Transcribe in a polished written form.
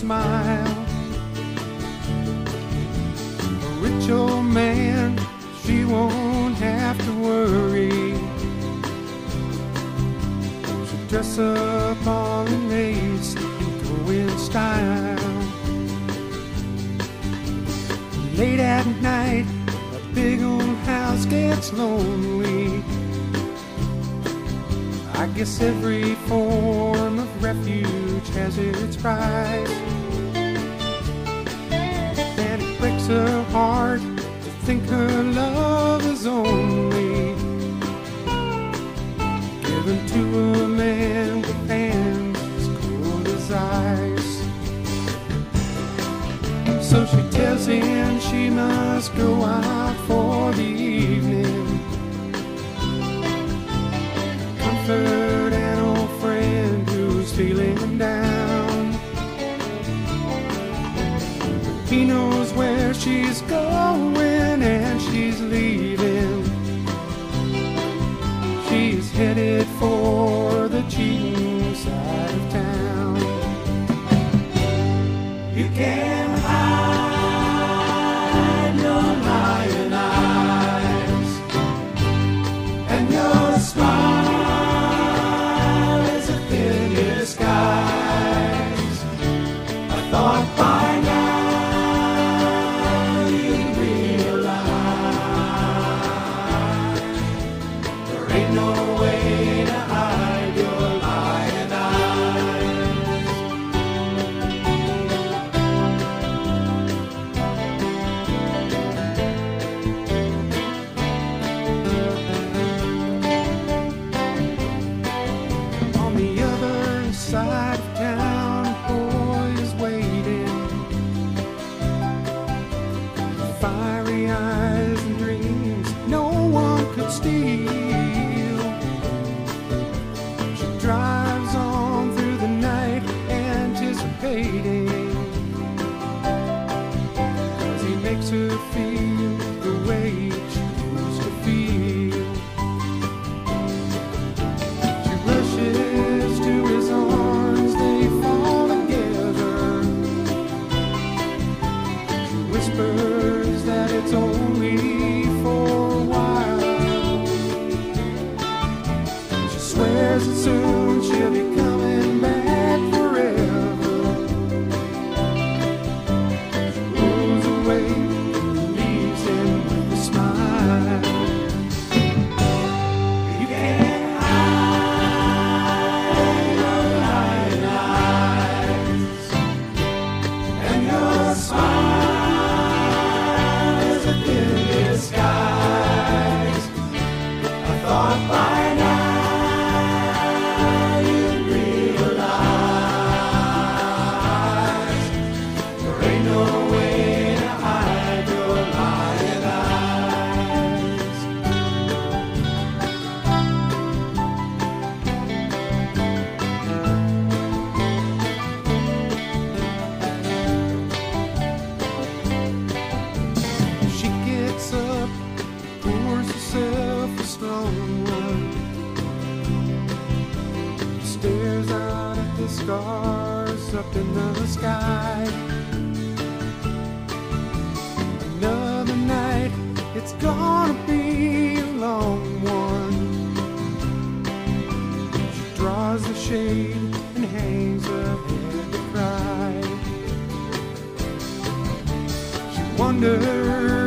smile. A rich old man, she won't have to worry. She'll dress up all in lace and go in style. Late at night, a big old house gets lonely. I guess every form of refuge has its price. And it breaks her heart to think her love is only given to a man with hands as cold as ice. So she tells him she must go out for the evening. Comfort an old friend who's feeling down. He knows where she's going and she's leaving. She's headed for the cheating side of town. You can hide your lying eyes, and your smile is a thin disguise. I thought by now you'd realize there ain't no way to hide your lying eyes. On the other side of town, a boy is waiting. Fiery eyes and dreams no one could steal. She drives on through the night, anticipating, 'cause he makes her feel the way she used to feel. She rushes to his arms, they fall together. She whispers that it's only for a while. She swears that soon she'll be coming back forever. She rolls away and leaves him with a smile. You can't hide your lying eyes, and your smile is a thin disguise. I thought by now you'd realize there ain't no way to hide your lying eyes. She gets up, pours herself a strong one, stares out at the stars up in the sky. Another night, it's gonna be a long one. She draws the shade and hangs her head to cry. She wonders